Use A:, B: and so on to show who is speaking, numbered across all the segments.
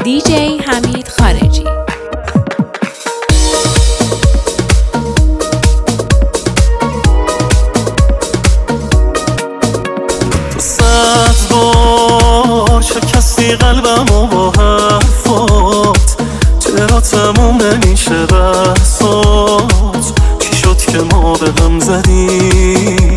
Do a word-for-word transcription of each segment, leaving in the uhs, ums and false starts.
A: دیجی حمید خارجی.
B: تو صد بار شکستی قلبمو با حرفات، چرا تموم نمیشه بحثات؟ چی شد که ما به هم زدیم؟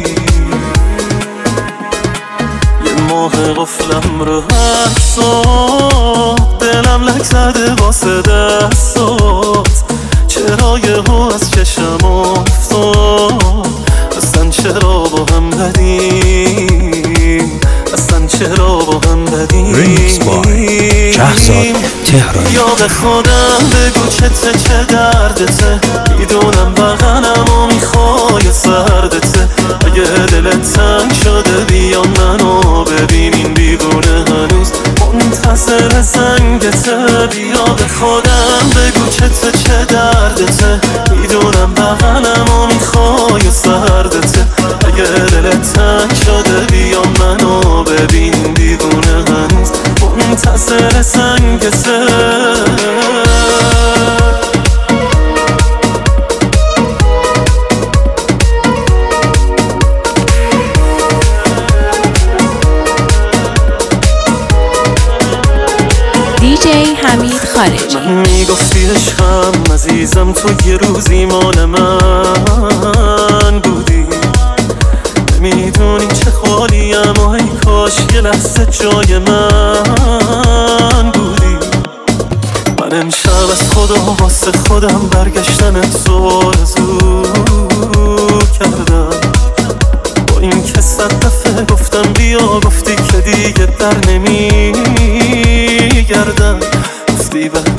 B: یه ماه قفلم رو حبسات، دلم لک زده واسه دستات، چرا یهو از چشم افتاد؟ اصلا چرا با هم بدیم؟ اصلا چرا با هم بدیم؟
C: ریمیکس بای شهرزاد تهرانی.
B: یاد خودم بگو چته چه دردته، میدونم بغلم و میخوای سردته، اگه دلت تنگ شده بیا منو ببین، این بیگونه هنوز منتظر زنگته. بیاد خودم بگو چته چه دردته، میدونم بغلم و میخوای سردته، اگه دلت تنگ شده بیا منو ببین، این بیگونه هنوز منتظر زنگته.
A: دیجی حمید خارجی.
B: میگفتی عشقم عزیزم، تو یه روزی مال من بودی، نمیدونی چه خالیم و ای کاش یه لحظه جای من بودی. من امشب از خدا واسه خودم برگشتن تو آرزو کردم، با این که صد دفعه گفتم بیا، گفتی که دیگه در نمیگردم، گفتی بر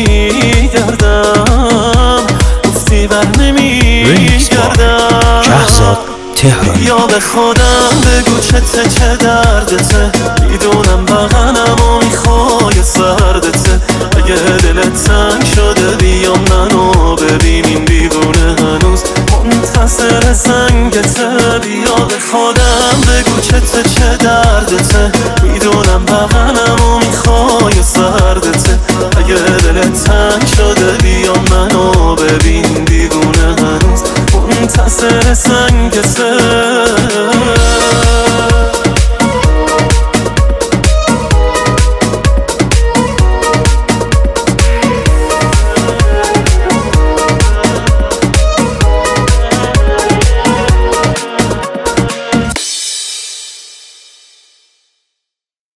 B: نمیگردم، گفتی بر نمیگردم.
C: شهرزاد تهرانی.
B: یا به خودم بگو چته چه دردته، میدونم بغلم و میخوای سردته، اگه دلت تنگ شده بیا منو ببین، این بیگونه هنوز منتظر زنگته. بیا به خودم بگو چته